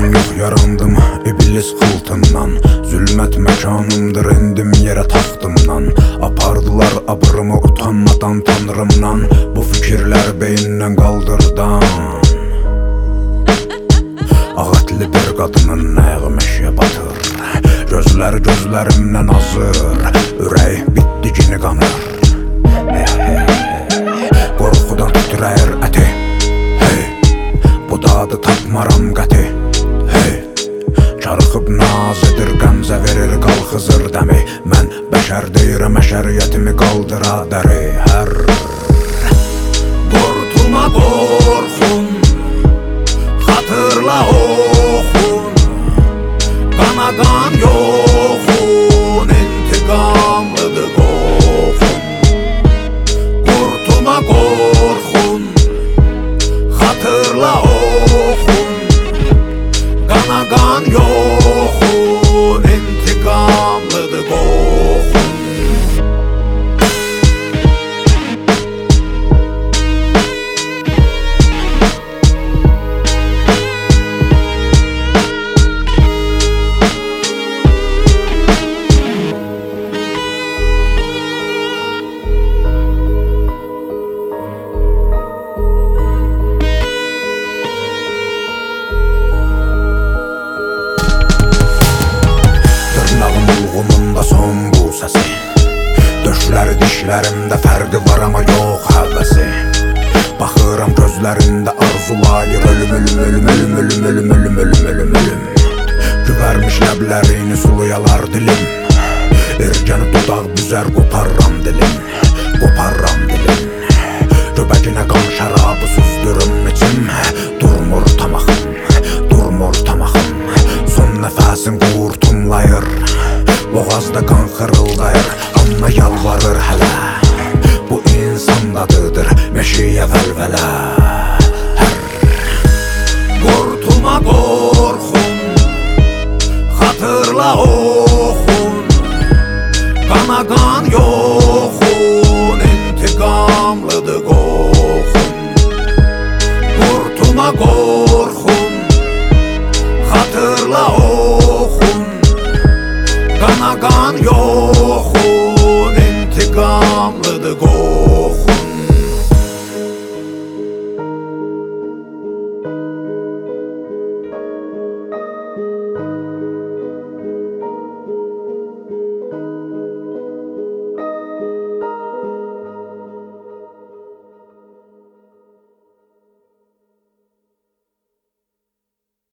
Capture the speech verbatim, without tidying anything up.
Yalan yok yarandım iblis xıltından. Zülmət məkanımdır endim yerə taxtımdan. Apardılar abrımı utanmadan tanrımdan. Bu fikirlər beyindən qaldırdan. Ağətli bir qadının nəğməşə batır. Gözləri gözlərimdən azır. Ürək bitdigini qanır. Qorxudan titrəyir əti. Hey, bu dadı tapmaram qəti. Hey, çarxıb naz edir, qəmzə verir, qalxızır dəmi. Mən bəşər deyirəm, əşəriyyətimi qaldıra dəri. Hər qurtuma qorxun, xatırla oxun. Qana qan yoxun, intiqamlıdır qoxun. Qurtuma qorxun, xatırla oxun. Qana qan yoxun, intiqamlıdır qoxun. Ulğumunda son bu səsi. Döşləri dişlərimdə fərqi var amma yox həvəsi. Baxıram gözlərində arzulayır ölüm, ölüm, ölüm, ölüm, ölüm, ölüm, ölüm, ölüm, ölüm, ölüm. Güvərmiş ləblərini suluyalar dilim. Ergəni dodaq büzər qoparram dilim. Qoparram dilim. Göbəginə qan şərabı süzdürüm içim. Dur